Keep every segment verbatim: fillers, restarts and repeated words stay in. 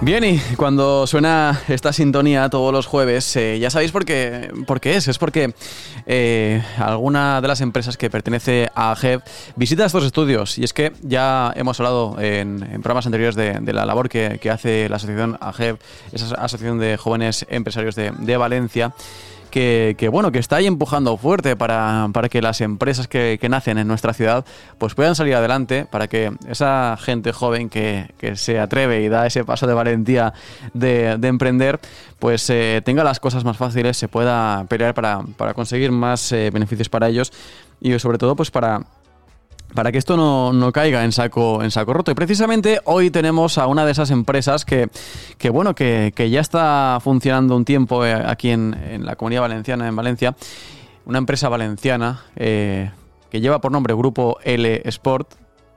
Bien, y cuando suena esta sintonía todos los jueves, eh, ya sabéis por qué, por qué es. Es porque eh, alguna de las empresas que pertenece a A G E V visita estos estudios. Y es que ya hemos hablado en, en programas anteriores de, de la labor que, que hace la asociación A G E V, esa asociación de jóvenes empresarios de, de Valencia, Que, que bueno, que está ahí empujando fuerte para, para que las empresas que, que nacen en nuestra ciudad pues puedan salir adelante, para que esa gente joven que, que se atreve y da ese paso de valentía de, de emprender, pues eh, tenga las cosas más fáciles, se pueda pelear para, para conseguir más eh, beneficios para ellos y sobre todo pues para... para que esto no, no caiga en saco, en saco roto. Y precisamente hoy tenemos a una de esas empresas que, que bueno, que, que ya está funcionando un tiempo eh, aquí en, en la Comunidad Valenciana, en Valencia. Una empresa valenciana eh, que lleva por nombre Grupo L Sport.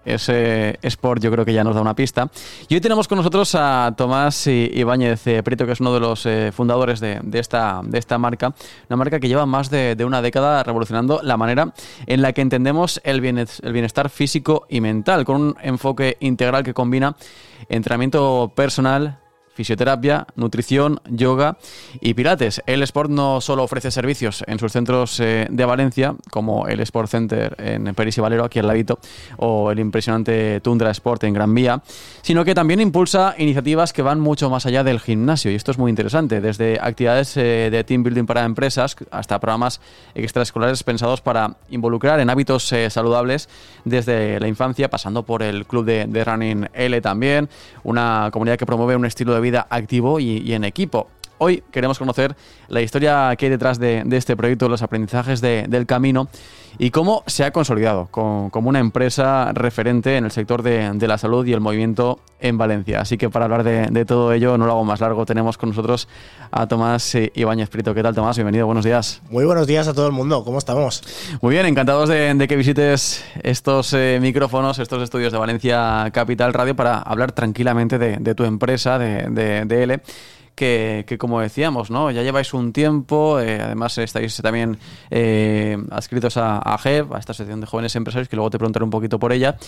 Ese Sport yo creo que ya nos da una pista. Y hoy tenemos con nosotros a Tomás Ibáñez Prieto, que es uno de los eh, fundadores de, de, esta, de esta marca. Una marca que lleva más de, de una década revolucionando la manera en la que entendemos el bienestar, el bienestar físico y mental, con un enfoque integral que combina entrenamiento personal, fisioterapia, nutrición, yoga y pilates. El Sport no solo ofrece servicios en sus centros eh, de Valencia, como el Sport Center en Peris y Valero, aquí al ladito, o el impresionante Tundra Sport en Gran Vía, sino que también impulsa iniciativas que van mucho más allá del gimnasio, y esto es muy interesante, desde actividades eh, de team building para empresas hasta programas extraescolares pensados para involucrar en hábitos eh, saludables desde la infancia, pasando por el club de, de Running L también, una comunidad que promueve un estilo de vida activo y, y en equipo. Hoy queremos conocer la historia que hay detrás de, de este proyecto, los aprendizajes de, del camino y cómo se ha consolidado con, como una empresa referente en el sector de, de la salud y el movimiento en Valencia. Así que para hablar de, de todo ello, no lo hago más largo, tenemos con nosotros a Tomás Ibáñez Prieto. ¿Qué tal, Tomás? Bienvenido, buenos días. Muy buenos días a todo el mundo, ¿cómo estamos? Muy bien, encantados de, de que visites estos eh, micrófonos, estos estudios de Valencia Capital Radio para hablar tranquilamente de, de tu empresa, de, de, de L. Que, que como decíamos, ¿no? Ya lleváis un tiempo, eh, además estáis también eh, adscritos a, a A G E V, a esta asociación de jóvenes empresarios, que luego te preguntaré un poquito por ella.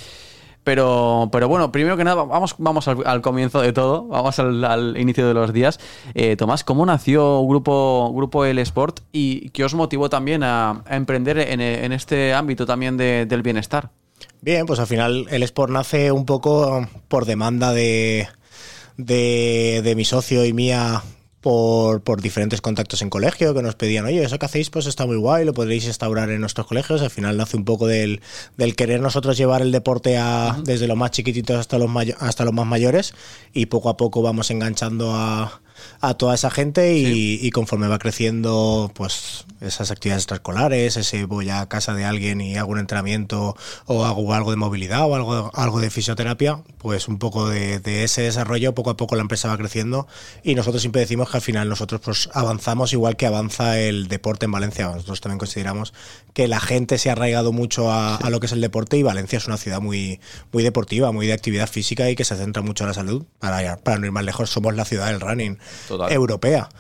Pero, pero bueno, primero que nada, vamos, vamos al, al comienzo de todo, vamos al, al inicio de los días. Eh, Tomás, ¿cómo nació Grupo, Grupo L Sport y qué os motivó también a, a emprender en, en este ámbito también de, del bienestar? Bien, pues al final el Sport nace un poco por demanda de... De, de mi socio y mía por, por diferentes contactos en colegio que nos pedían, oye, eso que hacéis pues está muy guay, lo podréis instaurar en nuestros colegios. Al final nace un poco del, del querer nosotros llevar el deporte a, uh-huh. desde los más chiquititos hasta los, mayo, hasta los más mayores, y poco a poco vamos enganchando a, a toda esa gente y, sí. y conforme va creciendo pues esas actividades extraescolares, ese voy a casa de alguien y hago un entrenamiento o hago algo de movilidad o algo, algo de fisioterapia, pues un poco de, de ese desarrollo, poco a poco la empresa va creciendo y nosotros siempre decimos que al final nosotros pues avanzamos igual que avanza el deporte en Valencia. Nosotros también consideramos que la gente se ha arraigado mucho a, sí. a lo que es el deporte, y Valencia es una ciudad muy, muy deportiva, muy de actividad física y que se centra mucho en la salud. Para, para no ir más lejos, somos la ciudad del running Total. europea.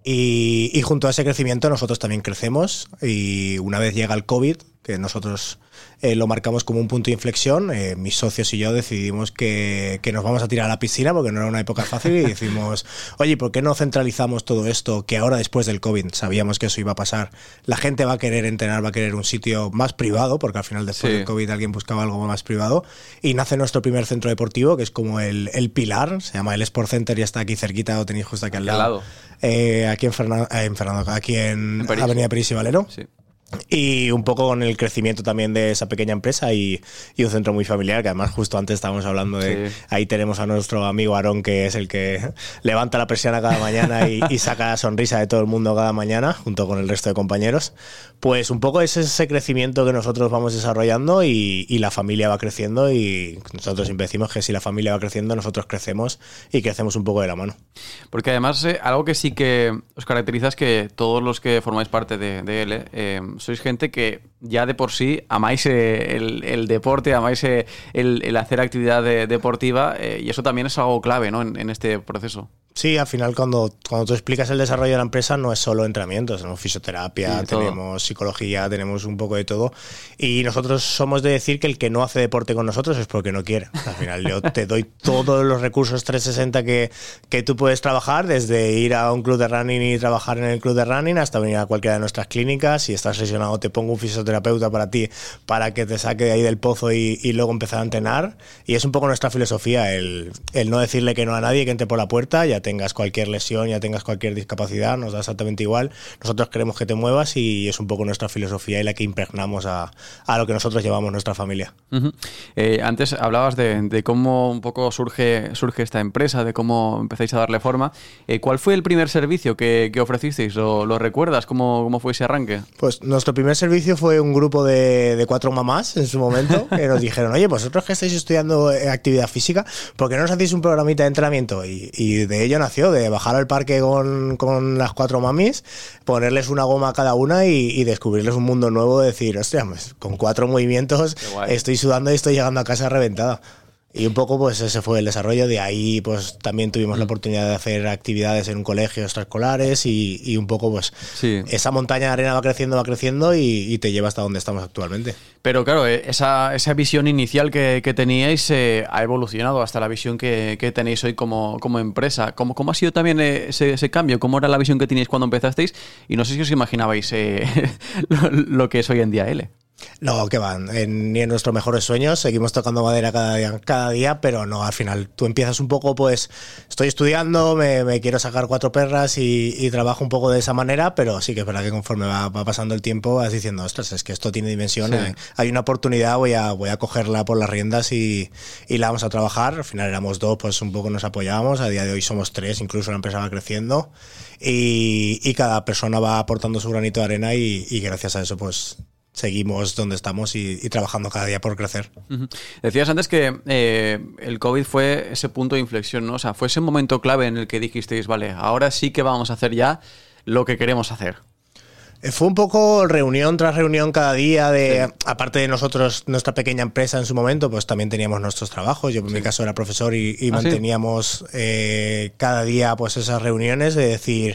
Y, y junto a ese crecimiento nosotros también crecemos, y una vez llega el COVID, que nosotros eh, lo marcamos como un punto de inflexión, eh, mis socios y yo decidimos que, que nos vamos a tirar a la piscina porque no era una época fácil, y decimos, oye, ¿por qué no centralizamos todo esto? Que ahora después del COVID sabíamos que eso iba a pasar, la gente va a querer entrenar, va a querer un sitio más privado, porque al final después sí. del COVID alguien buscaba algo más privado, y nace nuestro primer centro deportivo, que es como el, el pilar, se llama el Sport Center y está aquí cerquita, lo tenéis justo aquí al lado, al lado. Eh, aquí en Fernando, eh, en Fernando aquí en, en París, Avenida Peris y Valero. Sí. Y un poco con el crecimiento también de esa pequeña empresa y, y un centro muy familiar, que además justo antes estábamos hablando de... Sí. Ahí tenemos a nuestro amigo Aarón, que es el que levanta la persiana cada mañana y, y saca la sonrisa de todo el mundo cada mañana, junto con el resto de compañeros. Pues un poco es ese crecimiento que nosotros vamos desarrollando, y, y la familia va creciendo, y nosotros siempre decimos que si la familia va creciendo, nosotros crecemos y crecemos un poco de la mano. Porque además eh, algo que sí que os caracteriza es que todos los que formáis parte de, de L eh, sois gente que ya de por sí amáis eh, el, el deporte, amáis eh, el, el hacer actividad de, deportiva, eh, y eso también es algo clave, ¿no? en, en este proceso. Sí, al final cuando, cuando tú explicas el desarrollo de la empresa no es solo entrenamientos, tenemos fisioterapia, Sí, tenemos todo. psicología, tenemos un poco de todo. Y nosotros somos de decir que el que no hace deporte con nosotros es porque no quiere. Al final yo te doy todos los recursos trescientos sesenta que, que tú puedes trabajar, desde ir a un club de running y trabajar en el club de running hasta venir a cualquiera de nuestras clínicas. Si estás lesionado te pongo un fisioterapeuta para ti, para que te saque de ahí del pozo y, y luego empezar a entrenar. Y es un poco nuestra filosofía, el, el no decirle que no a nadie que entre por la puerta, ya tengas cualquier lesión, ya tengas cualquier discapacidad, nos da exactamente igual. Nosotros queremos que te muevas y es un poco nuestra filosofía y la que impregnamos a, a lo que nosotros llevamos nuestra familia. Uh-huh. Eh, antes hablabas de, de cómo un poco surge, surge esta empresa, de cómo empezáis a darle forma. Eh, ¿Cuál fue el primer servicio que, que ofrecisteis? ¿Lo, lo recuerdas? ¿Cómo, ¿Cómo fue ese arranque? Pues nuestro primer servicio fue un grupo de, de cuatro mamás en su momento que nos dijeron, oye, vosotros que estáis estudiando actividad física, ¿por qué no os hacéis un programita de entrenamiento? Y, y de ello nació, de bajar al parque con, con las cuatro mamis, ponerles una goma a cada una y, y descubrirles un mundo nuevo, de decir, hostia, pues, con cuatro movimientos estoy sudando y estoy llegando a casa reventada. Y un poco pues ese fue el desarrollo. De ahí pues también tuvimos la oportunidad de hacer actividades en un colegio extraescolares y, y un poco pues sí. Esa montaña de arena va creciendo, va creciendo y, y te lleva hasta donde estamos actualmente. Pero claro, esa, esa visión inicial que, que teníais eh, ha evolucionado hasta la visión que, que tenéis hoy como, como empresa. ¿Cómo, ¿Cómo ha sido también ese, ese cambio? ¿Cómo era la visión que teníais cuando empezasteis? Y no sé si os imaginabais eh, lo, lo que es hoy en día L. No, que van, en, ni en nuestros mejores sueños, seguimos tocando madera cada día, cada día, pero no, al final tú empiezas un poco, pues, estoy estudiando, me, me quiero sacar cuatro perras y, y trabajo un poco de esa manera, pero sí que es verdad que conforme va, va pasando el tiempo vas diciendo, ostras, es que esto tiene dimensión, sí. hay, hay una oportunidad, voy a, voy a cogerla por las riendas y, y la vamos a trabajar. Al final éramos dos, pues un poco nos apoyábamos, a día de hoy somos tres, incluso la empresa va creciendo y, y cada persona va aportando su granito de arena y, y gracias a eso, pues seguimos donde estamos y, y trabajando cada día por crecer. Uh-huh. Decías antes que eh, el COVID fue ese punto de inflexión, ¿no? O sea, fue ese momento clave en el que dijisteis, vale, ahora sí que vamos a hacer ya lo que queremos hacer. Fue un poco reunión tras reunión cada día, de sí. Aparte de nosotros, nuestra pequeña empresa en su momento, pues también teníamos nuestros trabajos. Yo en sí. mi caso era profesor y, y ¿Ah, manteníamos sí? eh, cada día pues esas reuniones de decir...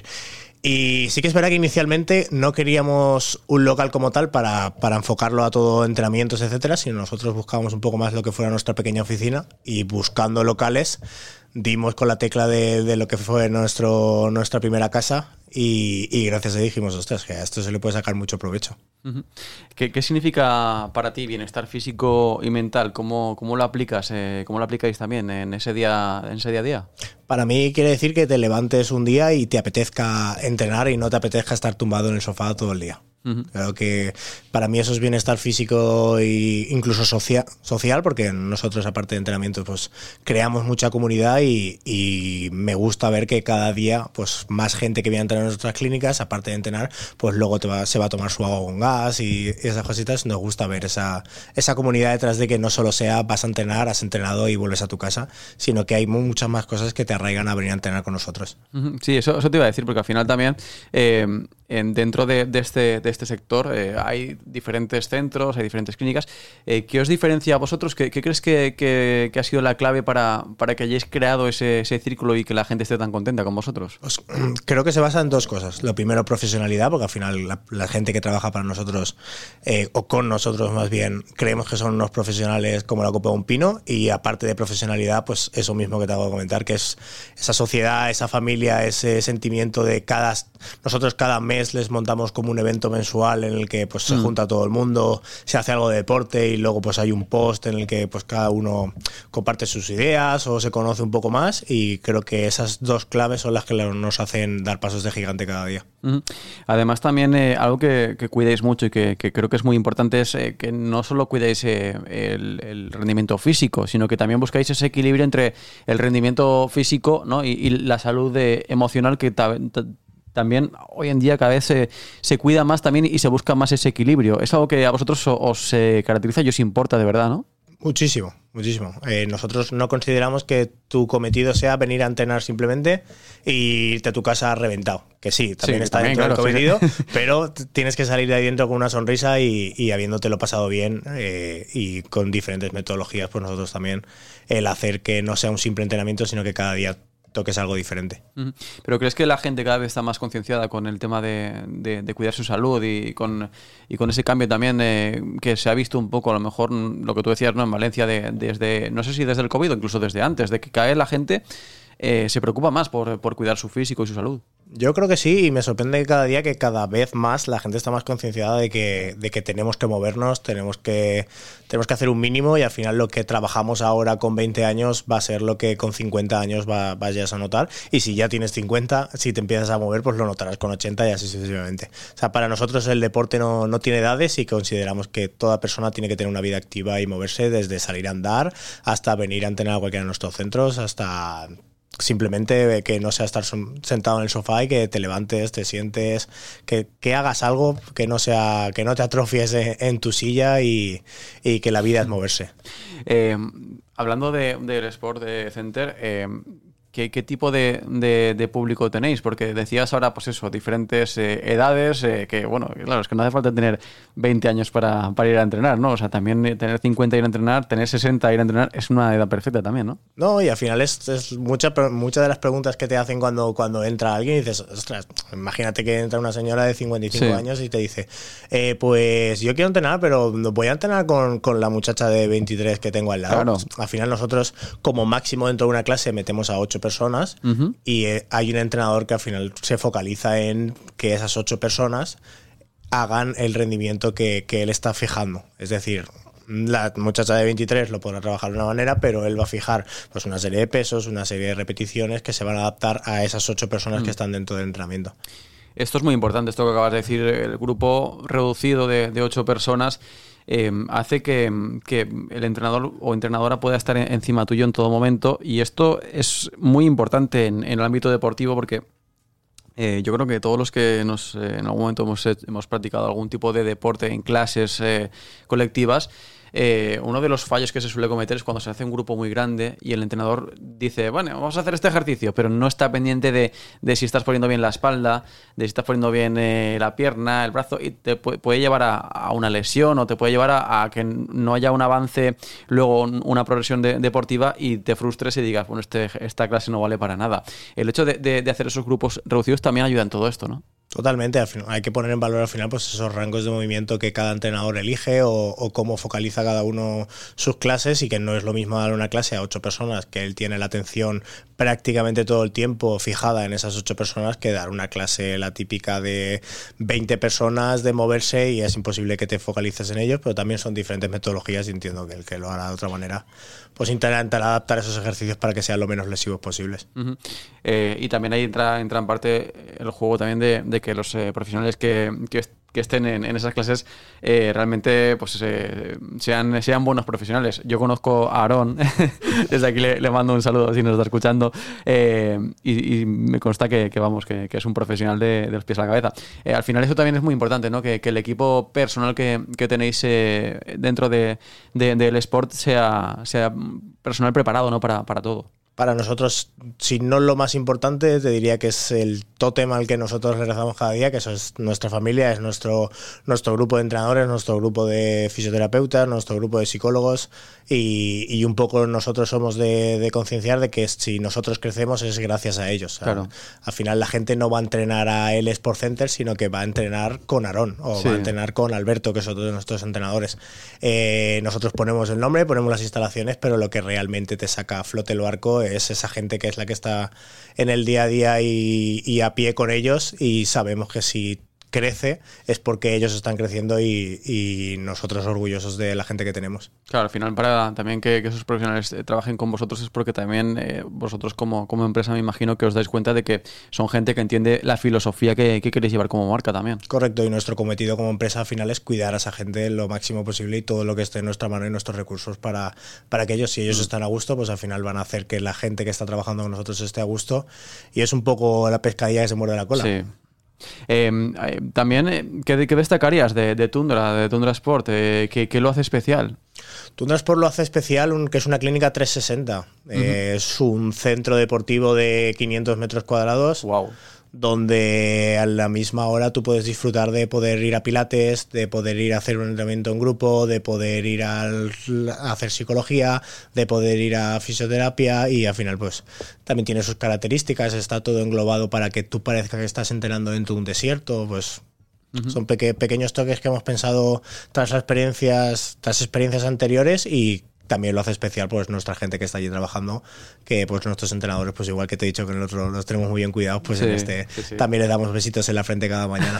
Y sí que es verdad que inicialmente no queríamos un local como tal para, para enfocarlo a todo entrenamientos, etcétera, sino nosotros buscábamos un poco más lo que fuera nuestra pequeña oficina y buscando locales dimos con la tecla de, de lo que fue nuestro, nuestra primera casa y, y gracias a eso dijimos, ostras, que a esto se le puede sacar mucho provecho. Uh-huh. ¿Qué, ¿Qué significa para ti bienestar físico y mental? ¿Cómo, cómo lo aplicas? Eh, ¿Cómo lo aplicáis también en ese día, en ese día a día? Para mí quiere decir que te levantes un día y te apetezca entrenar y no te apetezca estar tumbado en el sofá todo el día. Uh-huh. Creo que para mí eso es bienestar físico e incluso socia- social, porque nosotros, aparte de entrenamiento, pues creamos mucha comunidad y, y me gusta ver que cada día pues más gente que viene a entrenar en nuestras clínicas, aparte de entrenar, pues luego te va, se va a tomar su agua con gas y esas cositas. Nos gusta ver esa, esa comunidad detrás de que no solo sea vas a entrenar, has entrenado y vuelves a tu casa, sino que hay muchas más cosas que te arraigan a venir a entrenar con nosotros. Uh-huh. Sí, eso, eso te iba a decir, porque al final también eh, en, dentro de, de, este, de este sector eh, hay diferentes centros, hay diferentes clínicas. Eh, ¿Qué os diferencia a vosotros? ¿Qué, qué crees que, que, que ha sido la clave para, para que hayáis creado ese, ese círculo y que la gente esté tan contenta con vosotros? Pues, creo que se basa en dos cosas. Lo primero, profesionalidad, porque al final la, la gente que trabaja para nosotros, eh, o con nosotros más bien, creemos que son unos profesionales como la copa de un pino, y aparte de profesionalidad, pues eso mismo que te hago comentar, que es esa sociedad, esa familia, ese sentimiento de cada... Nosotros cada mes les montamos como un evento mensual en el que pues se mm. junta todo el mundo, se hace algo de deporte y luego pues hay un post en el que pues cada uno comparte sus ideas o se conoce un poco más, y creo que esas dos claves son las que nos hacen dar pasos de gigante cada día. Mm. Además también eh, algo que, que cuidéis mucho y que, que creo que es muy importante es eh, que no solo cuidéis eh, el, el rendimiento físico, sino que también buscáis ese equilibrio entre el rendimiento físico, ¿no? y, y la salud de, emocional, que ta, ta, también hoy en día cada vez se, se cuida más también y se busca más ese equilibrio. Es algo que a vosotros os, os eh, caracteriza y os importa de verdad, ¿no? Muchísimo, muchísimo. Eh, nosotros no consideramos que tu cometido sea venir a entrenar simplemente y irte a tu casa reventado. Que sí, también sí, está también, dentro claro, del cometido, sí. Pero tienes que salir de ahí dentro con una sonrisa y, y habiéndotelo pasado bien eh, y con diferentes metodologías, pues nosotros también el hacer que no sea un simple entrenamiento, sino que cada día toques algo diferente. Uh-huh. ¿Pero crees que la gente cada vez está más concienciada con el tema de, de, de cuidar su salud y con, y con ese cambio también eh, que se ha visto un poco, a lo mejor lo que tú decías, ¿no? En Valencia, de, desde, no sé si desde el COVID o incluso desde antes, de que cada vez la gente eh, se preocupa más por, por cuidar su físico y su salud? Yo creo que sí, y me sorprende cada día que cada vez más la gente está más concienciada de que, de que tenemos que movernos, tenemos que, tenemos que hacer un mínimo, y al final lo que trabajamos ahora con veinte años va a ser lo que con cincuenta años va, vayas a notar, y si ya tienes cincuenta, si te empiezas a mover, pues lo notarás con ochenta y así sucesivamente. O sea, para nosotros el deporte no, no tiene edades, y consideramos que toda persona tiene que tener una vida activa y moverse, desde salir a andar hasta venir a entrenar a cualquiera de nuestros centros, hasta simplemente que no sea estar sentado en el sofá y que te levantes, te sientes, que, que hagas algo, que no sea, que no te atrofies en, en tu silla, y, y que la vida es moverse. Eh, hablando de, del Sport de Center, eh, ¿qué, ¿qué tipo de, de, de público tenéis? Porque decías ahora, pues eso, diferentes eh, edades, eh, que bueno, claro, es que no hace falta tener veinte años para, para ir a entrenar, ¿no? O sea, también tener cincuenta e ir a entrenar, tener sesenta e ir a entrenar, es una edad perfecta también, ¿no? No, y al final es, es mucha, muchas de las preguntas que te hacen cuando, cuando entra alguien, y dices, ostras, imagínate que entra una señora de cincuenta y cinco sí. años y te dice, eh, pues yo quiero entrenar, pero voy a entrenar con, con la muchacha de veintitrés que tengo al lado. Claro. Al final nosotros, como máximo dentro de una clase, metemos a ocho personas, uh-huh. y eh, hay un entrenador que al final se focaliza en que esas ocho personas hagan el rendimiento que, que él está fijando. Es decir, la muchacha de veintitrés lo podrá trabajar de una manera, pero él va a fijar pues una serie de pesos, una serie de repeticiones que se van a adaptar a esas ocho personas mm. que están dentro del entrenamiento. Esto es muy importante, esto que acabas de decir, el grupo reducido de, de ocho personas eh, hace que, que el entrenador o entrenadora pueda estar encima tuyo en todo momento, y esto es muy importante en, en el ámbito deportivo, porque Eh, yo creo que todos los que nos eh, en algún momento hemos, hemos practicado algún tipo de deporte en clases eh, colectivas, eh, uno de los fallos que se suele cometer es cuando se hace un grupo muy grande y el entrenador dice, bueno, vamos a hacer este ejercicio, pero no está pendiente de, de si estás poniendo bien la espalda, de si estás poniendo bien eh, la pierna, el brazo, y te puede, puede llevar a, a una lesión, o te puede llevar a, a que no haya un avance, luego una progresión de, deportiva, y te frustres y digas, bueno, este, esta clase no vale para nada. El hecho de, de, de hacer esos grupos reducidos también ayuda en todo esto, ¿no? Totalmente, al final, hay que poner en valor al final pues esos rangos de movimiento que cada entrenador elige, o, o cómo focaliza cada uno sus clases, y que no es lo mismo dar una clase a ocho personas, que él tiene la atención prácticamente todo el tiempo fijada en esas ocho personas, que dar una clase la típica de veinte personas de moverse, y es imposible que te focalices en ellos, pero también son diferentes metodologías, y entiendo que el que lo hará de otra manera pues intentar adaptar esos ejercicios para que sean lo menos lesivos posibles. Uh-huh. Eh, y también ahí entra, entra en parte el juego también de, de que los eh, profesionales que, que, que estén en, en esas clases eh, realmente pues eh, sean, sean buenos profesionales. Yo conozco a Aarón, desde aquí le, le mando un saludo si nos está escuchando, eh, y, y me consta que, que vamos que, que es un profesional de, de los pies a la cabeza. Eh, al final eso también es muy importante, ¿no? Que, que el equipo personal que, que tenéis eh, dentro de, de, del sport sea, sea personal preparado, ¿no? para, para todo. Para nosotros, si no lo más importante, te diría que es el tótem al que nosotros le rezamos cada día, que eso es nuestra familia, es nuestro, nuestro grupo de entrenadores, nuestro grupo de fisioterapeutas, nuestro grupo de psicólogos, y, y un poco nosotros somos de, de concienciar de que si nosotros crecemos es gracias a ellos. Claro. Al final la gente no va a entrenar a el Sport Center, sino que va a entrenar con Aarón, o sí. va a entrenar con Alberto, que es otro de nuestros entrenadores. Eh, nosotros ponemos el nombre, ponemos las instalaciones, pero lo que realmente te saca a flote el barco es esa gente que es la que está en el día a día y, y a pie con ellos, y sabemos que si crece es porque ellos están creciendo, y, y nosotros orgullosos de la gente que tenemos. Claro, al final para también que, que esos profesionales eh, trabajen con vosotros es porque también eh, vosotros como, como empresa me imagino que os dais cuenta de que son gente que entiende la filosofía que, que queréis llevar como marca también. Correcto, y nuestro cometido como empresa al final es cuidar a esa gente lo máximo posible, y todo lo que esté en nuestra mano y nuestros recursos para, para que ellos, si ellos mm. están a gusto, pues al final van a hacer que la gente que está trabajando con nosotros esté a gusto, y es un poco la pescadilla que se muerde la cola. Sí. Eh, eh, también, eh, ¿qué, ¿qué destacarías de, de Tundra, de Tundra Sport? Eh, ¿qué, ¿Qué lo hace especial? Tundra Sport lo hace especial, un, que es una clínica trescientos sesenta. Uh-huh. Eh, es un centro deportivo de quinientos metros cuadrados. Wow. donde a la misma hora tú puedes disfrutar de poder ir a pilates, de poder ir a hacer un entrenamiento en grupo, de poder ir al, a hacer psicología, de poder ir a fisioterapia, y al final pues también tiene sus características, está todo englobado para que tú parezca que estás entrenando dentro de un desierto, pues uh-huh. son peque- pequeños toques que hemos pensado tras las experiencias, tras experiencias anteriores, y también lo hace especial pues nuestra gente que está allí trabajando, que pues nuestros entrenadores, pues igual que te he dicho que nosotros los tenemos muy bien cuidados, pues sí, en este sí, sí. también les damos besitos en la frente cada mañana.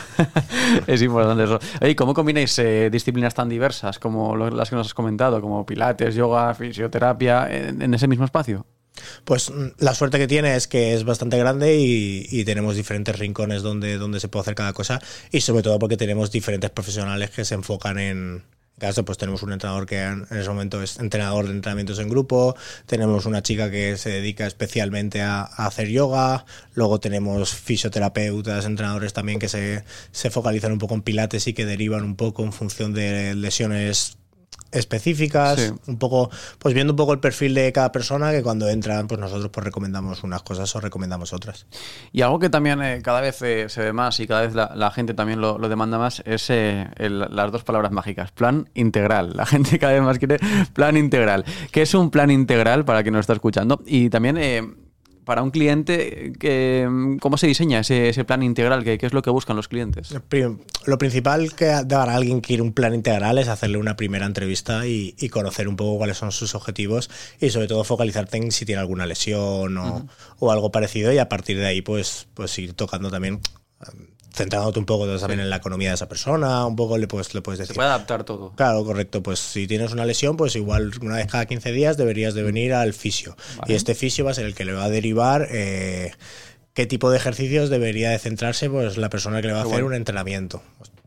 Es importante eso. Oye, ¿cómo combináis eh, disciplinas tan diversas como lo, las que nos has comentado, como pilates, yoga, fisioterapia, en, en ese mismo espacio? Pues la suerte que tiene es que es bastante grande y, y tenemos diferentes rincones donde, donde se puede hacer cada cosa, y sobre todo porque tenemos diferentes profesionales que se enfocan en... En caso, pues tenemos un entrenador que en ese momento es entrenador de entrenamientos en grupo, tenemos una chica que se dedica especialmente a, a hacer yoga, luego tenemos fisioterapeutas, entrenadores también que se, se focalizan un poco en pilates y que derivan un poco en función de lesiones específicas, sí. un poco, pues viendo un poco el perfil de cada persona, que cuando entran, pues nosotros pues recomendamos unas cosas o recomendamos otras. Y algo que también eh, cada vez eh, se ve más y cada vez la, la gente también lo, lo demanda más es eh, el, las dos palabras mágicas, plan integral. La gente cada vez más quiere plan integral. ¿Qué es un plan integral para quien nos está escuchando? Y también... Eh, para un cliente, que, ¿cómo se diseña ese, ese plan integral? ¿Qué, ¿Qué es lo que buscan los clientes? Lo principal que para alguien que quiere un plan integral es hacerle una primera entrevista y, y conocer un poco cuáles son sus objetivos, y sobre todo focalizarte en si tiene alguna lesión o, uh-huh. o algo parecido, y a partir de ahí pues, pues ir tocando también... centrándote un poco también sí. en la economía de esa persona, un poco le puedes, le puedes decir. Se puede adaptar todo. Claro, correcto. Pues si tienes una lesión, pues igual una vez cada quince días deberías de venir al fisio. Vale. Y este fisio va a ser el que le va a derivar eh, qué tipo de ejercicios debería de centrarse pues la persona que le va a Qué hacer bueno. un entrenamiento.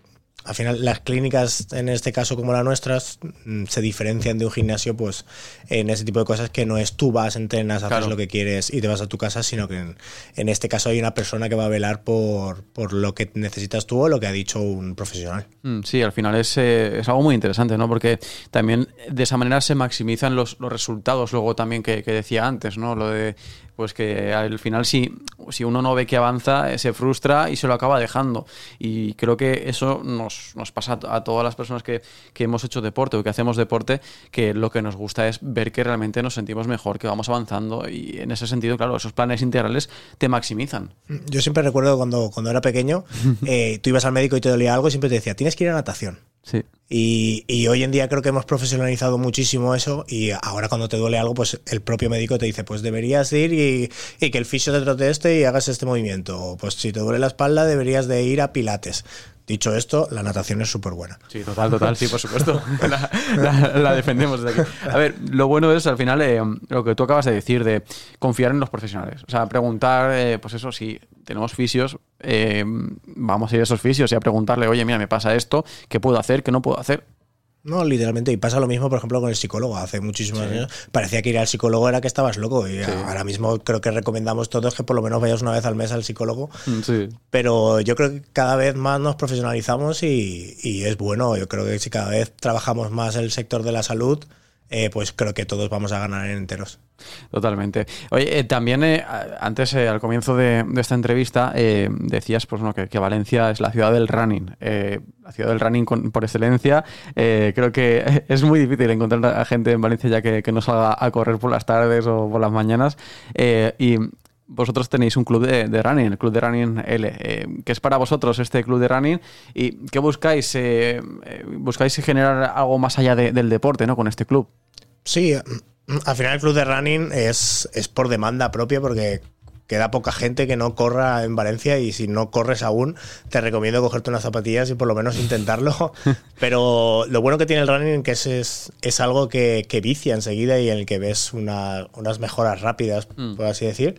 Al final, las clínicas, en este caso como las nuestras, se diferencian de un gimnasio pues en ese tipo de cosas, que no es tú vas, entrenas, haces claro. lo que quieres y te vas a tu casa, sino que en, en este caso hay una persona que va a velar por, por lo que necesitas tú o lo que ha dicho un profesional. Sí, al final es, eh, es algo muy interesante, ¿no? Porque también de esa manera se maximizan los, los resultados, luego también que, que decía antes, ¿no? Lo de pues que al final si, si uno no ve que avanza, se frustra y se lo acaba dejando. Y creo que eso nos, nos pasa a todas las personas que, que hemos hecho deporte o que hacemos deporte, que lo que nos gusta es ver que realmente nos sentimos mejor, que vamos avanzando, y en ese sentido, claro, esos planes integrales te maximizan. Yo siempre recuerdo cuando, cuando era pequeño, eh, tú ibas al médico y te dolía algo y siempre te decía, tienes que ir a natación. Sí. Y, y hoy en día creo que hemos profesionalizado muchísimo eso, y ahora cuando te duele algo, pues el propio médico te dice, pues deberías ir y, y que el fisio te trate este y hagas este movimiento. O pues si te duele la espalda deberías de ir a pilates. Dicho esto, la natación es súper buena. Sí, total, total, sí, por supuesto. La, la, la defendemos desde aquí. A ver, lo bueno es, al final, eh, lo que tú acabas de decir, de confiar en los profesionales. O sea, preguntar, eh, pues eso, si tenemos fisios, eh, vamos a ir a esos fisios y a preguntarle, oye, mira, me pasa esto, ¿qué puedo hacer, qué no puedo hacer? No, literalmente. Y pasa lo mismo, por ejemplo, con el psicólogo. Hace muchísimos sí. años parecía que ir al psicólogo era que estabas loco. Y sí. ahora mismo creo que recomendamos todos que por lo menos vayas una vez al mes al psicólogo. Sí. Pero yo creo que cada vez más nos profesionalizamos y, y es bueno. Yo creo que si cada vez trabajamos más el sector de la salud, eh, pues creo que todos vamos a ganar en enteros. Totalmente. Oye, eh, también eh, antes, eh, al comienzo de, de esta entrevista, eh, decías pues, no, que, que Valencia es la ciudad del running. Eh, la ciudad del running con, por excelencia. Eh, creo que es muy difícil encontrar a gente en Valencia ya que, que no salga a correr por las tardes o por las mañanas. Eh, y vosotros tenéis un club de, de running, el Club de Running L. Eh, ¿Qué es para vosotros este club de running? ¿Y qué buscáis? Eh, ¿Buscáis generar algo más allá de, del deporte, ¿no? Con este club? Sí, al final el club de running es, es por demanda propia, porque queda poca gente que no corra en Valencia, y si no corres aún, te recomiendo cogerte unas zapatillas y por lo menos intentarlo. Pero lo bueno que tiene el running es que es, es, es algo que, que vicia enseguida y en el que ves una, unas mejoras rápidas, mm. por así decir.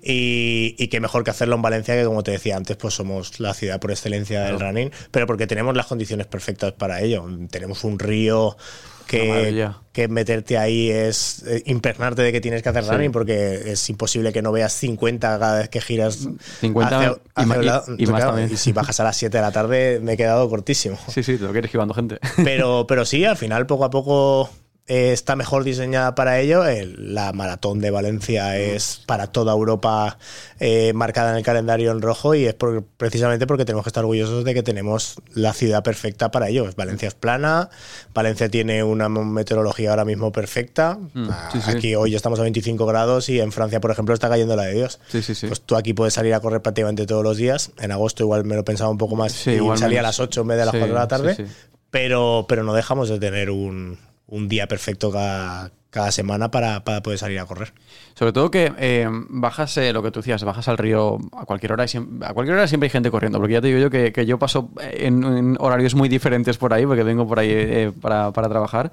Y, y qué mejor que hacerlo en Valencia, que como te decía antes, pues somos la ciudad por excelencia del claro. running, pero porque tenemos las condiciones perfectas para ello. Tenemos un río que, que meterte ahí es impregnarte de que tienes que hacer sí. running, porque es imposible que no veas cincuenta cada vez que giras cincuenta hacia, hacia y, el lado. Y, y, claro, más y si bajas a las siete de la tarde me he quedado cortísimo. Sí, sí, te lo quieres esquivando gente. Pero, pero sí, al final poco a poco eh, está mejor diseñada para ello. El, la maratón de Valencia es para toda Europa eh, marcada en el calendario en rojo y es por, precisamente porque tenemos que estar orgullosos de que tenemos la ciudad perfecta para ello. Valencia es plana, Valencia tiene una meteorología ahora mismo perfecta. Mm, sí, sí. Aquí hoy estamos a veinticinco grados y en Francia, por ejemplo, está cayendo la de Dios. Sí, sí, sí. Pues tú aquí puedes salir a correr prácticamente todos los días. En agosto igual me lo pensaba un poco más Sí, y igual salía menos. a las ocho en vez de a las Sí, cuatro de la tarde. sí, sí. Pero, pero no dejamos de tener un, un día perfecto cada, cada semana para, para poder salir a correr. Sobre todo que eh, bajas, eh, lo que tú decías, bajas al río a cualquier hora y siempre, a cualquier hora siempre hay gente corriendo, porque ya te digo yo que, que yo paso en, en horarios muy diferentes por ahí, porque vengo por ahí eh, para, para trabajar,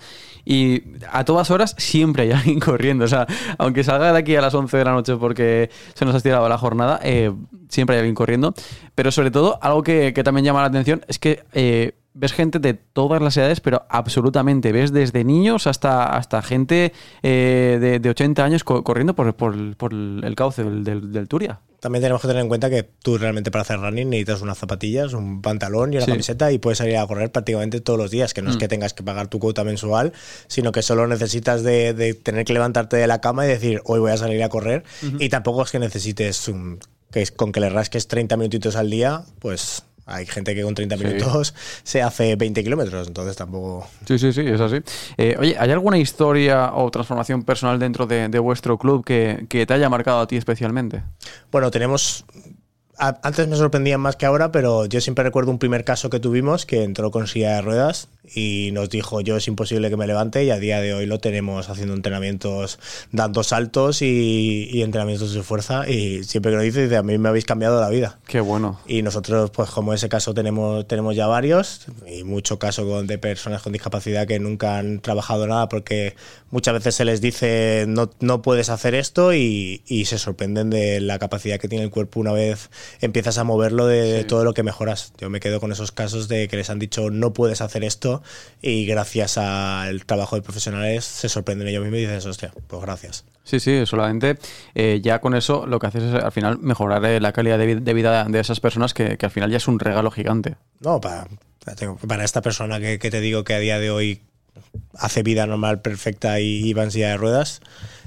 y a todas horas siempre hay alguien corriendo. O sea, aunque salga de aquí a las once de la noche porque se nos ha estirado la jornada, eh, siempre hay alguien corriendo. Pero sobre todo, algo que, que también llama la atención es que eh, ves gente de todas las edades, pero absolutamente. Ves desde niños hasta, hasta gente eh, de, de ochenta años co- corriendo por, por, por el cauce del, del, del Turia. También tenemos que tener en cuenta que tú realmente para hacer running necesitas unas zapatillas, un pantalón y una Sí. camiseta y puedes salir a correr prácticamente todos los días, que no Mm. es que tengas que pagar tu cuota mensual, sino que solo necesitas de, de tener que levantarte de la cama y decir, hoy voy a salir a correr. Uh-huh. Y tampoco es que necesites un, que es, con que le rasques treinta minutitos al día, pues hay gente que con treinta Sí. minutos se hace veinte kilómetros, entonces tampoco... Sí, sí, sí, es así. Eh, oye, ¿hay alguna historia o transformación personal dentro de, de vuestro club que, que te haya marcado a ti especialmente? Bueno, tenemos... Antes me sorprendían más que ahora, pero yo siempre recuerdo un primer caso que tuvimos que entró con silla de ruedas y nos dijo, yo es imposible que me levante, y a día de hoy lo tenemos haciendo entrenamientos, dando saltos y, y entrenamientos de fuerza, y siempre que lo dice, dice, a mí me habéis cambiado la vida. Qué bueno. Y nosotros, pues como ese caso tenemos, tenemos ya varios, y mucho caso con, de personas con discapacidad que nunca han trabajado nada porque muchas veces se les dice no, no puedes hacer esto y, y se sorprenden de la capacidad que tiene el cuerpo una vez empiezas a moverlo de, sí. de todo lo que mejoras. Yo me quedo con esos casos de que les han dicho no puedes hacer esto y gracias al trabajo de profesionales se sorprenden ellos mismos y dices, hostia, pues gracias. Sí, sí, solamente eh, ya con eso lo que haces es al final mejorar eh, la calidad de, de vida de esas personas que, que al final ya es un regalo gigante. No, para, para esta persona que, que te digo que a día de hoy hace vida normal, perfecta y, y va en silla de ruedas,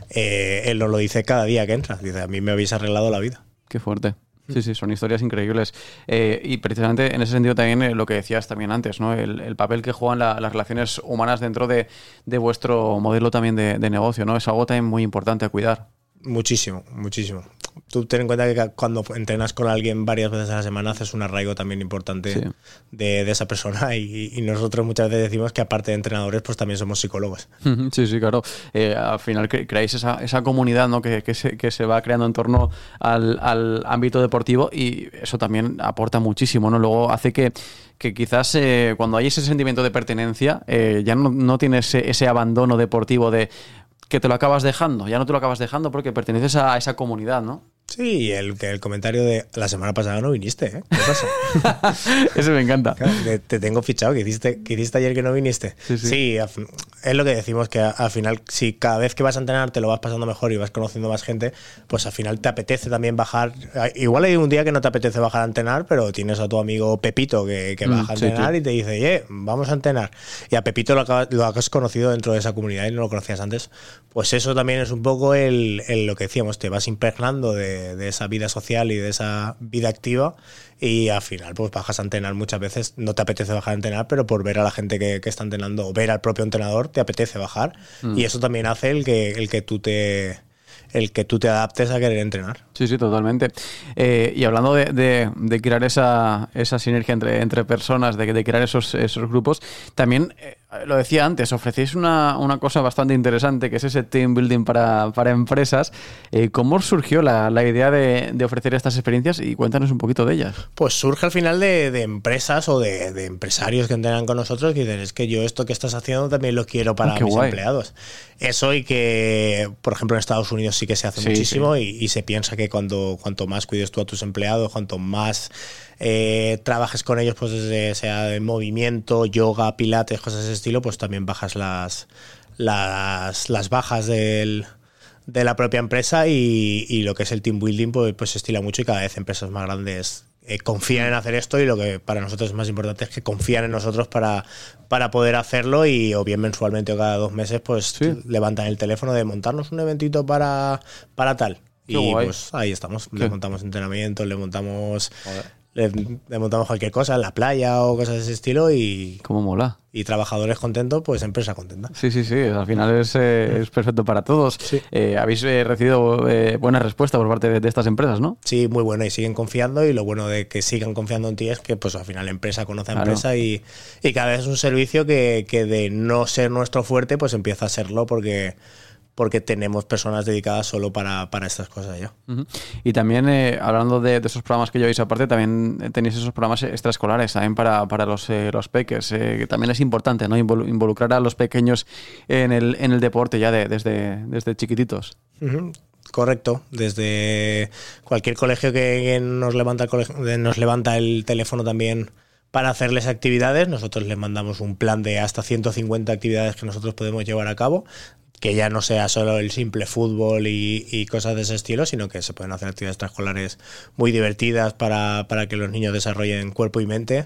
eh, él nos lo dice cada día que entra. Dice, a mí me habéis arreglado la vida. Qué fuerte. Sí, sí, son historias increíbles. Eh, y precisamente en ese sentido también eh, lo que decías también antes, ¿no? El, el papel que juegan la, las relaciones humanas dentro de, de vuestro modelo también de, de negocio, ¿no? Es algo también muy importante a cuidar. Muchísimo, muchísimo. Tú ten en cuenta que cuando entrenas con alguien varias veces a la semana haces un arraigo también importante sí. de, de esa persona y, y nosotros muchas veces decimos que aparte de entrenadores pues también somos psicólogos. Sí, sí, claro. Eh, al final cre- creáis esa, esa comunidad, ¿no? que, que, se, que se va creando en torno al, al ámbito deportivo y eso también aporta muchísimo, ¿no? Luego hace que que quizás eh, cuando hay ese sentimiento de pertenencia eh, ya no, no tienes ese, ese abandono deportivo de que te lo acabas dejando, ya no te lo acabas dejando porque perteneces a esa comunidad, ¿no? Sí, el, el comentario de la semana pasada no viniste, ¿eh? ¿Qué pasa? Ese me encanta. Claro, te, te tengo fichado, que hiciste, que hiciste ayer que no viniste. Sí, sí. sí, es lo que decimos, que al final, si cada vez que vas a entrenar te lo vas pasando mejor y vas conociendo más gente, pues al final te apetece también bajar. Igual hay un día que no te apetece bajar a entrenar, pero tienes a tu amigo Pepito que, que baja mm, a entrenar sí, sí. y te dice, oye, vamos a entrenar. Y a Pepito lo, acabas, lo has conocido dentro de esa comunidad y no lo conocías antes. Pues eso también es un poco el, el lo que decíamos, te vas impregnando de De, de esa vida social y de esa vida activa y al final pues bajas a entrenar muchas veces, no te apetece bajar a entrenar, pero por ver a la gente que, que está entrenando o ver al propio entrenador te apetece bajar mm. y eso también hace el que, el que tú te el que tú te adaptes a querer entrenar. Sí, sí, totalmente. Eh, y hablando de, de, de crear esa, esa sinergia entre, entre personas, de, de crear esos, esos grupos, también, eh, lo decía antes, ofrecéis una, una cosa bastante interesante, que es ese team building para, para empresas. Eh, ¿Cómo surgió la, la idea de, de ofrecer estas experiencias? Y cuéntanos un poquito de ellas. Pues surge al final de, de empresas o de, de empresarios que entrenan con nosotros que dicen, es que yo esto que estás haciendo también lo quiero para oh, mis guay. empleados. Eso y que, por ejemplo, en Estados Unidos sí que se hace sí, muchísimo sí. Y, y se piensa que cuando cuanto más cuides tú a tus empleados, cuanto más eh, trabajes con ellos, pues desde, sea de movimiento, yoga, pilates, cosas de ese estilo, pues también bajas las, las, las bajas del, de la propia empresa y, y lo que es el team building pues, pues se estila mucho y cada vez empresas más grandes eh, confían en hacer esto y lo que para nosotros es más importante es que confían en nosotros para, para poder hacerlo y o bien mensualmente o cada dos meses pues sí. levantan el teléfono de montarnos un eventito para, para tal. Qué y guay. Pues ahí estamos, ¿Qué? le montamos entrenamientos, le montamos... Joder. Le, le montamos cualquier cosa en la playa o cosas de ese estilo y... ¿Cómo mola? Y trabajadores contentos, pues empresa contenta. Sí, sí, sí. Al final es, eh, es perfecto para todos. Sí. Eh, habéis eh, recibido eh, buena respuesta por parte de, de estas empresas, ¿no? Sí, muy buena. Y siguen confiando. Y lo bueno de que sigan confiando en ti es que pues al final la empresa conoce a la empresa claro. y, y cada vez es un servicio que, que de no ser nuestro fuerte, pues empieza a serlo porque... porque tenemos personas dedicadas solo para, para estas cosas ya. Uh-huh. Y también, eh, hablando de, de esos programas que lleváis aparte, también tenéis esos programas extraescolares también para, para los, eh, los peques, eh, que también es importante, ¿no? Involucrar a los pequeños en el, en el deporte ya de, desde, desde chiquititos. Uh-huh. Correcto, desde cualquier colegio que, que nos levanta el colegio, nos levanta el teléfono también para hacerles actividades, nosotros les mandamos un plan de hasta ciento cincuenta actividades que nosotros podemos llevar a cabo, que ya no sea solo el simple fútbol y, y cosas de ese estilo, sino que se pueden hacer actividades extraescolares muy divertidas para, para que los niños desarrollen cuerpo y mente.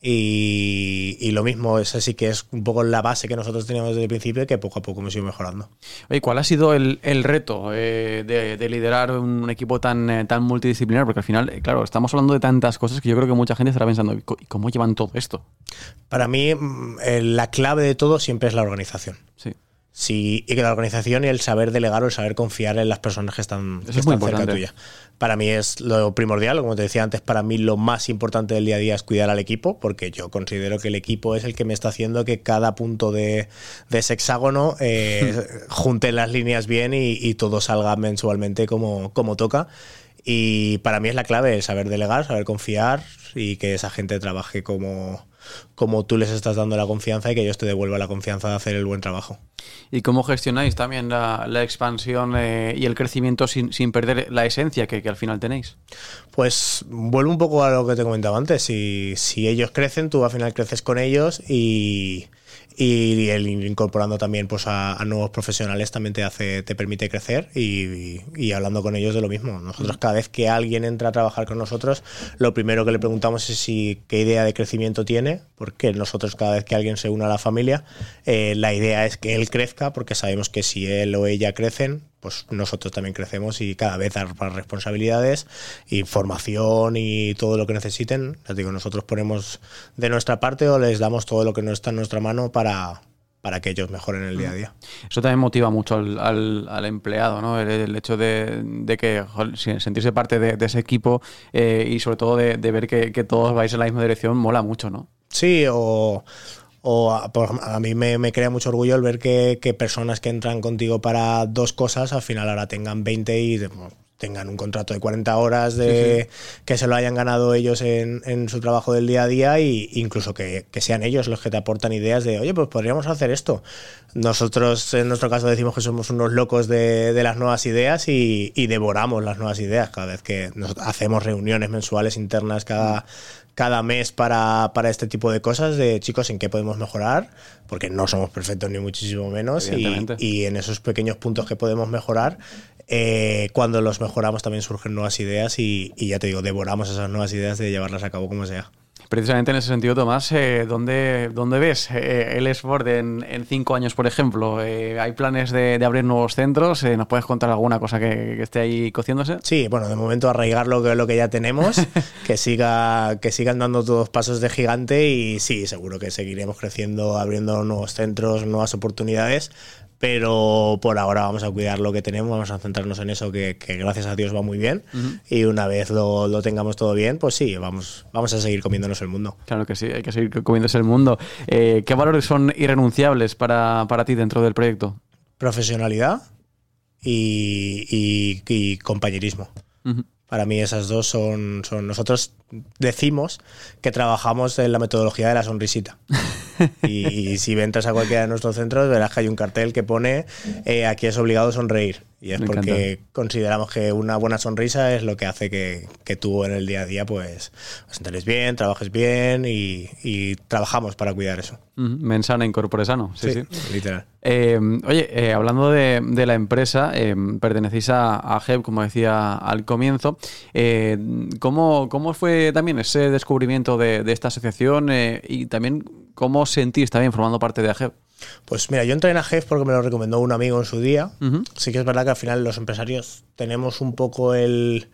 Y, y lo mismo, esa sí que es un poco la base que nosotros teníamos desde el principio y que poco a poco hemos ido mejorando. Oye, ¿cuál ha sido el, el reto eh, de, de liderar un equipo tan, eh, tan multidisciplinar? Porque al final, eh, claro, estamos hablando de tantas cosas que yo creo que mucha gente estará pensando, ¿y cómo llevan todo esto? Para mí, eh, la clave de todo siempre es la organización. Sí. Sí, y que la organización y el saber delegar o el saber confiar en las personas que están, que están cerca tuya. Para mí es lo primordial, como te decía antes, para mí lo más importante del día a día es cuidar al equipo, porque yo considero que el equipo es el que me está haciendo que cada punto de, de ese hexágono eh, junte las líneas bien y, y todo salga mensualmente como, como toca. Y para mí es la clave, el saber delegar, saber confiar y que esa gente trabaje como... como tú les estás dando la confianza y que ellos te devuelvan la confianza de hacer el buen trabajo. ¿Y cómo gestionáis también la, la expansión eh, y el crecimiento sin, sin perder la esencia que, que al final tenéis? Pues vuelvo un poco a lo que te comentaba antes. Si, si ellos crecen, tú al final creces con ellos y... y el incorporando también pues a, a nuevos profesionales también te hace te permite crecer y, y, y hablando con ellos de lo mismo. Nosotros cada vez que alguien entra a trabajar con nosotros, lo primero que le preguntamos es si qué idea de crecimiento tiene, porque nosotros cada vez que alguien se une a la familia, eh, la idea es que él crezca, porque sabemos que si él o ella crecen, pues nosotros también crecemos y cada vez dar más responsabilidades, información y todo lo que necesiten. Les digo, nosotros ponemos de nuestra parte o les damos todo lo que no está en nuestra mano para, para que ellos mejoren el día a día. Eso también motiva mucho al, al, al empleado, ¿no? El, el hecho de, de que joder, sentirse parte de, de ese equipo eh, y sobre todo de, de ver que, que todos vais en la misma dirección mola mucho, ¿no? Sí, o... O a, a mí me, me crea mucho orgullo el ver que, que personas que entran contigo para dos cosas al final ahora tengan veinte y bueno, tengan un contrato de cuarenta horas de sí, sí. que se lo hayan ganado ellos en, en su trabajo del día a día e incluso que, que sean ellos los que te aportan ideas de oye, pues podríamos hacer esto. Nosotros en nuestro caso decimos que somos unos locos de, de las nuevas ideas y, y devoramos las nuevas ideas cada vez que nos hacemos reuniones mensuales internas cada... cada mes para, para este tipo de cosas, de chicos, en qué podemos mejorar, porque no somos perfectos ni muchísimo menos, y, y en esos pequeños puntos que podemos mejorar, eh, cuando los mejoramos también surgen nuevas ideas y, y ya te digo, devoramos esas nuevas ideas de llevarlas a cabo como sea. Precisamente en ese sentido, Tomás, eh, ¿dónde, ¿dónde ves eh, el eSport en, en cinco años, por ejemplo? Eh, ¿Hay planes de, de abrir nuevos centros? Eh, ¿Nos puedes contar alguna cosa que, que esté ahí cociéndose? Sí, bueno, de momento arraigar lo que, lo que ya tenemos, que siga que sigan dando todos pasos de gigante y sí, seguro que seguiremos creciendo, abriendo nuevos centros, nuevas oportunidades, pero por ahora vamos a cuidar lo que tenemos, vamos a centrarnos en eso que, que gracias a Dios va muy bien, uh-huh. y una vez lo, lo tengamos todo bien, pues sí, vamos, vamos a seguir comiéndonos el mundo. Claro que sí, hay que seguir comiéndose el mundo. Eh, ¿Qué valores son irrenunciables para, para ti dentro del proyecto? Profesionalidad y, y, y compañerismo. Uh-huh. Para mí esas dos son, son... Nosotros decimos que trabajamos en la metodología de la sonrisita. Y, y si entras a cualquiera de nuestros centros, verás que hay un cartel que pone eh, aquí es obligado sonreír. Y es Me porque encanta. consideramos que una buena sonrisa es lo que hace que, que tú en el día a día pues os enteres bien, trabajes bien y, y trabajamos para cuidar eso. Mm, mens sana in corpore sano. Sí, sí. Literal. Eh, oye, eh, hablando de, de la empresa, eh, pertenecéis a, a G E P, como decía al comienzo. Eh, ¿cómo, ¿Cómo fue también ese descubrimiento de, de esta asociación eh, y también cómo os sentís también formando parte de A G E P? Pues mira, yo entré en A G E P porque me lo recomendó un amigo en su día. Uh-huh. Sí que es verdad que al final los empresarios tenemos un poco el,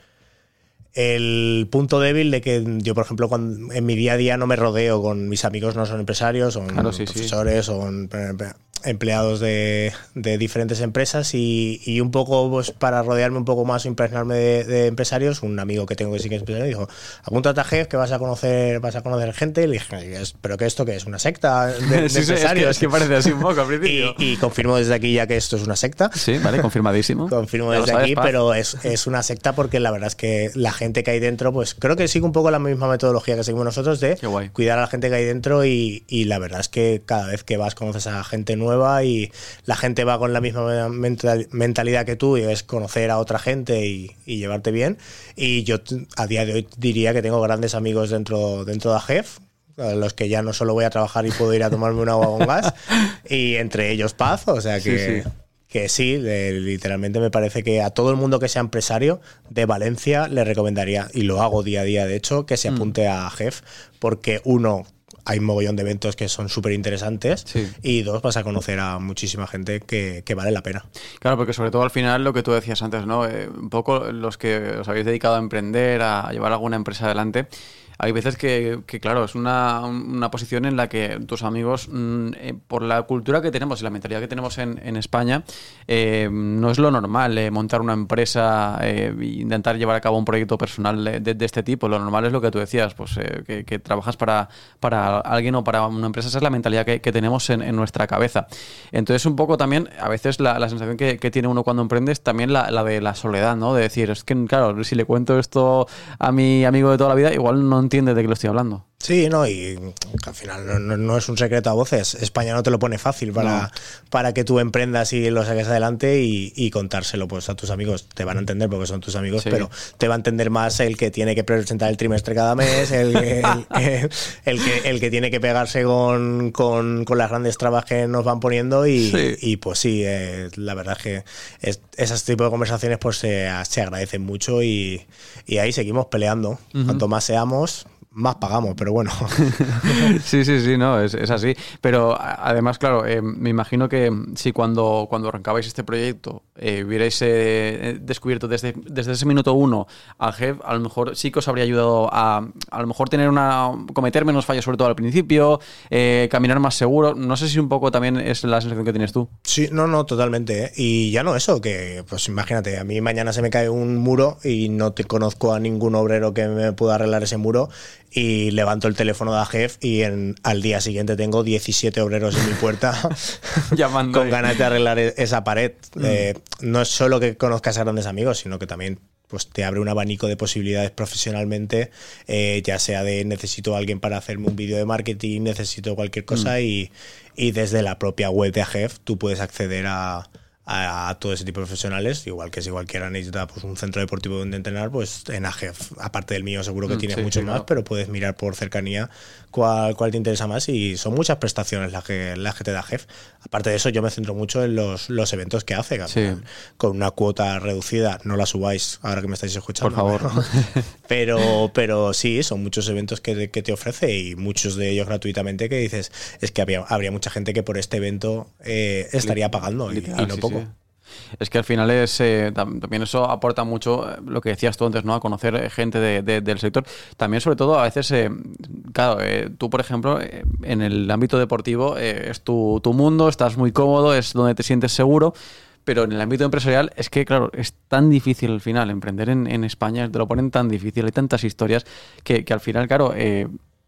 el punto débil de que yo, por ejemplo, cuando, en mi día a día no me rodeo con mis amigos, no son empresarios, son claro, sí, profesores, sí. son empleados de, de diferentes empresas y, y un poco pues para rodearme un poco más o impregnarme de, de empresarios, un amigo que tengo que sí que es empresario dijo, apúntate a G E P que vas a conocer vas a conocer gente. Y le dije, ¿pero qué esto qué es? ¿Una secta de, de sí, sí, empresarios? Es que, es que parece así un poco al principio. y, y confirmo desde aquí ya que esto es una secta. Sí, vale, confirmadísimo. Confirmo ya desde sabes, aquí, Paz. pero es, es una secta porque la verdad es que la gente que hay dentro, pues creo que sigue un poco la misma metodología que seguimos nosotros de cuidar a la gente que hay dentro y, y la verdad es que cada vez que vas conoces a gente nueva y la gente va con la misma mental, mentalidad que tú y es conocer a otra gente y, y llevarte bien. Y yo a día de hoy diría que tengo grandes amigos dentro, dentro de A G E P, a los que ya no solo voy a trabajar y puedo ir a tomarme un agua con gas, y entre ellos Paz, o sea que... Sí, sí. Que sí, de, literalmente me parece que a todo el mundo que sea empresario de Valencia le recomendaría, y lo hago día a día de hecho, que se apunte mm. a G E F, porque uno, hay un mogollón de eventos que son súper interesantes, sí. y dos, vas a conocer a muchísima gente que, que vale la pena. Claro, porque sobre todo al final lo que tú decías antes, ¿no? Eh, un poco los que os habéis dedicado a emprender, a llevar alguna empresa adelante. Hay veces que, que, claro, es una, una posición en la que tus amigos, mmm, eh, por la cultura que tenemos y la mentalidad que tenemos en, en España, eh, no es lo normal eh, montar una empresa e eh, intentar llevar a cabo un proyecto personal de, de, de este tipo. Lo normal es lo que tú decías, pues eh, que, que trabajas para, para alguien o para una empresa. Esa es la mentalidad que, que tenemos en, en nuestra cabeza. Entonces, un poco también, a veces la, la sensación que, que tiene uno cuando emprende es también la, la de la soledad, ¿no? De decir, es que, claro, si le cuento esto a mi amigo de toda la vida, igual no entiende de qué lo estoy hablando. Sí, no, y al final no, no, no es un secreto a voces. España no te lo pone fácil para, no. para que tú emprendas y lo saques adelante y, y contárselo pues a tus amigos. Te van a entender porque son tus amigos, sí. pero te va a entender más el que tiene que presentar el trimestre cada mes, el, el, el, el, que, el que tiene que pegarse con, con, con las grandes trabas que nos van poniendo y, sí. y pues sí, eh, la verdad es que es, esos tipos de conversaciones pues se, se agradecen mucho y, y ahí seguimos peleando. Uh-huh. Cuanto más seamos, más pagamos, pero bueno. Sí, sí, sí, no, es, es así. Pero además, claro, eh, me imagino que si cuando, cuando arrancabais este proyecto eh, hubierais eh, descubierto desde, desde ese minuto uno a G E P, a lo mejor sí que os habría ayudado a a lo mejor tener una cometer menos fallos, sobre todo al principio, eh, caminar más seguro. No sé si un poco también es la sensación que tienes tú. Sí, no, no, totalmente. ¿eh? Y ya no eso, que pues imagínate, a mí mañana se me cae un muro y no te conozco a ningún obrero que me pueda arreglar ese muro. Y levanto el teléfono de A G E P y en, al día siguiente tengo diecisiete obreros en mi puerta llamando con ganas de arreglar esa pared. Mm. Eh, no es solo que conozcas a grandes amigos, sino que también pues te abre un abanico de posibilidades profesionalmente, eh, ya sea de necesito a alguien para hacerme un vídeo de marketing, necesito cualquier cosa, mm. y, y desde la propia web de A G E P tú puedes acceder a a todo ese tipo de profesionales, igual que si cualquiera necesita pues, un centro deportivo donde entrenar, pues en A G E P, aparte del mío seguro que tienes sí, muchos sí, más, claro. pero puedes mirar por cercanía cuál, cuál te interesa más y son muchas prestaciones las que, las que te da A G E P. Aparte de eso, yo me centro mucho en los, los eventos que hace, sí. con una cuota reducida, no la subáis ahora que me estáis escuchando. Por favor. Pero, pero sí, son muchos eventos que, que te ofrece y muchos de ellos gratuitamente que dices, es que había, habría mucha gente que por este evento eh, estaría pagando y, y no sí, poco. Sí. Es que al final es eh, también eso aporta mucho, eh, lo que decías tú antes, ¿no? A conocer gente de, de, del sector. También, sobre todo, a veces, eh, claro, eh, tú, por ejemplo, eh, en el ámbito deportivo eh, es tu, tu mundo, estás muy cómodo, es donde te sientes seguro. Pero en el ámbito empresarial es que, claro, es tan difícil al final emprender en, en España, te lo ponen tan difícil, hay tantas historias que, que al final, claro, eh,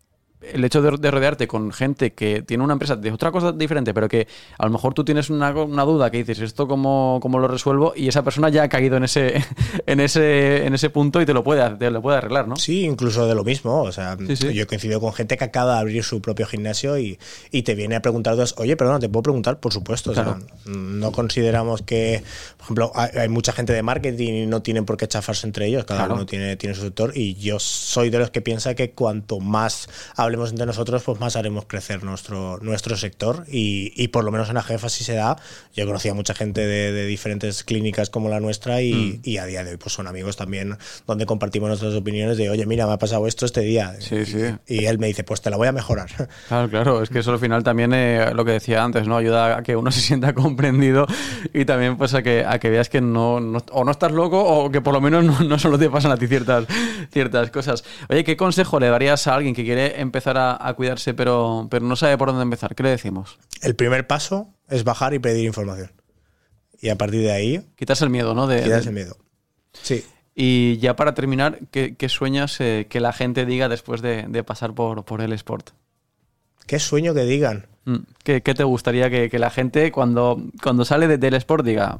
el hecho de, de rodearte con gente que tiene una empresa de otra cosa diferente, pero que a lo mejor tú tienes una, una duda que dices, ¿esto cómo, cómo lo resuelvo? Y esa persona ya ha caído en ese, en ese, en ese punto y te lo puede, te lo puede arreglar, ¿no? Sí, incluso de lo mismo. O sea, sí, sí. yo he coincidido con gente que acaba de abrir su propio gimnasio y, y te viene a preguntar, oye, perdona, ¿te puedo preguntar? Por supuesto. Claro. O sea, no consideramos que, por ejemplo, hay, hay mucha gente de marketing y no tienen por qué chafarse entre ellos. Cada claro. uno tiene, tiene su sector y yo soy de los que piensa que cuanto más hablemos entre nosotros, pues más haremos crecer nuestro, nuestro sector y, y por lo menos en A G F así se da. Yo conocí a mucha gente de, de diferentes clínicas como la nuestra y, mm. y a día de hoy pues son amigos también donde compartimos nuestras opiniones de, oye, mira, me ha pasado esto este día. Sí, sí. Y, y él me dice, pues te la voy a mejorar. Claro, claro, es que eso al final también, eh, lo que decía antes, ¿no? Ayuda a que uno se sienta comprendido y también pues a que, a que veas que no, no, o no estás loco o que por lo menos no, no solo te pasan a ti ciertas, ciertas cosas. Oye, ¿qué consejo le darías a alguien que quiere empezar a, a cuidarse pero, pero no sabe por dónde empezar? ¿Qué le decimos? El primer paso es bajar y pedir información. Y a partir de ahí... Quitarse el miedo, ¿no? De, quitarse de... el miedo. Sí. Y ya para terminar, ¿qué, qué sueñas eh, que la gente diga después de, de pasar por, por el sport? ¿Qué sueño que digan? ¿Qué, qué te gustaría que, que la gente cuando, cuando sale de, del sport diga?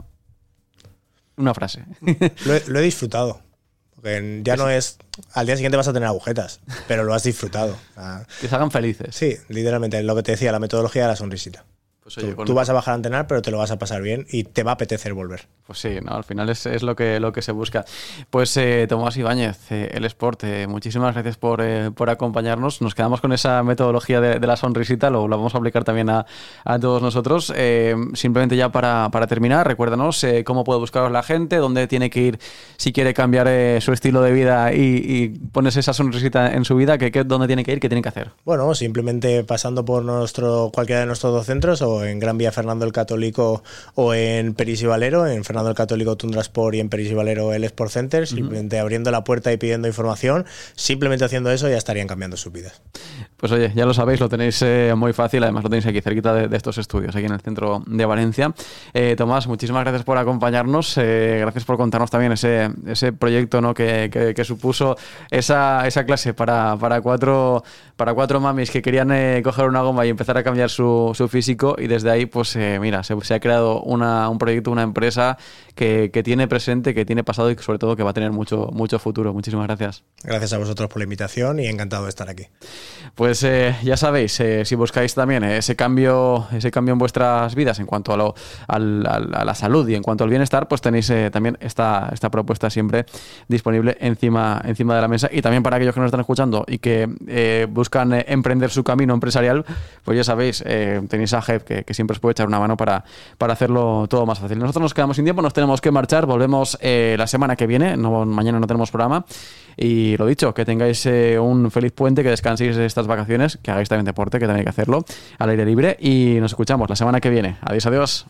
Una frase. Lo he, lo he disfrutado. Porque ya no es... Al día siguiente vas a tener agujetas, pero lo has disfrutado. Que se hagan felices. Sí, literalmente. Lo que te decía, la metodología de la sonrisita. Pues oye, tú, tú vas a bajar a entrenar, pero te lo vas a pasar bien y te va a apetecer volver. Pues sí, no, al final es, es lo que lo que se busca. Pues eh, Tomás Ibáñez, eh, El Sport, eh, muchísimas gracias por, eh, por acompañarnos. Nos quedamos con esa metodología de, de la sonrisita, lo, lo vamos a aplicar también a, a todos nosotros. Eh, simplemente ya para, para terminar, recuérdanos eh, cómo puede buscaros la gente, dónde tiene que ir si quiere cambiar eh, su estilo de vida y, y ponerse esa sonrisita en su vida, que, que, dónde tiene que ir, qué tiene que hacer. Bueno, simplemente pasando por nuestro cualquiera de nuestros dos centros o en Gran Vía Fernando el Católico o en Peris y Valero, en Fernando el Católico Tundra Sport y en Peris y Valero el Sport Center, simplemente uh-huh. abriendo la puerta y pidiendo información, simplemente haciendo eso ya estarían cambiando sus vidas. Pues oye, ya lo sabéis, lo tenéis eh, muy fácil, además lo tenéis aquí cerquita de, de estos estudios, aquí en el centro de Valencia. Eh, Tomás, muchísimas gracias por acompañarnos, eh, gracias por contarnos también ese, ese proyecto, ¿no? que, que, que supuso esa, esa clase para, para, cuatro, para cuatro mamis que querían eh, coger una goma y empezar a cambiar su, su físico, y desde ahí pues eh, mira, se, se ha creado una, un proyecto, una empresa que, que tiene presente, que tiene pasado y sobre todo que va a tener mucho, mucho futuro. Muchísimas gracias. Gracias a vosotros por la invitación y encantado de estar aquí. Pues eh, ya sabéis, eh, si buscáis también eh, ese cambio ese cambio en vuestras vidas en cuanto a, lo, al, al, a la salud y en cuanto al bienestar, pues tenéis eh, también esta, esta propuesta siempre disponible encima, encima de la mesa. Y también para aquellos que nos están escuchando y que eh, buscan eh, emprender su camino empresarial, pues ya sabéis, eh, tenéis a A G E F que, que siempre os puede echar una mano para, para hacerlo todo más fácil. Nosotros nos quedamos sin tiempo, nos tenemos que marchar, volvemos eh, la semana que viene, no, mañana no tenemos programa. Y lo dicho, que tengáis eh, un feliz puente, que descanséis estas vacaciones, que hagáis también deporte, que tenéis que hacerlo al aire libre, y nos escuchamos la semana que viene. Adiós, adiós.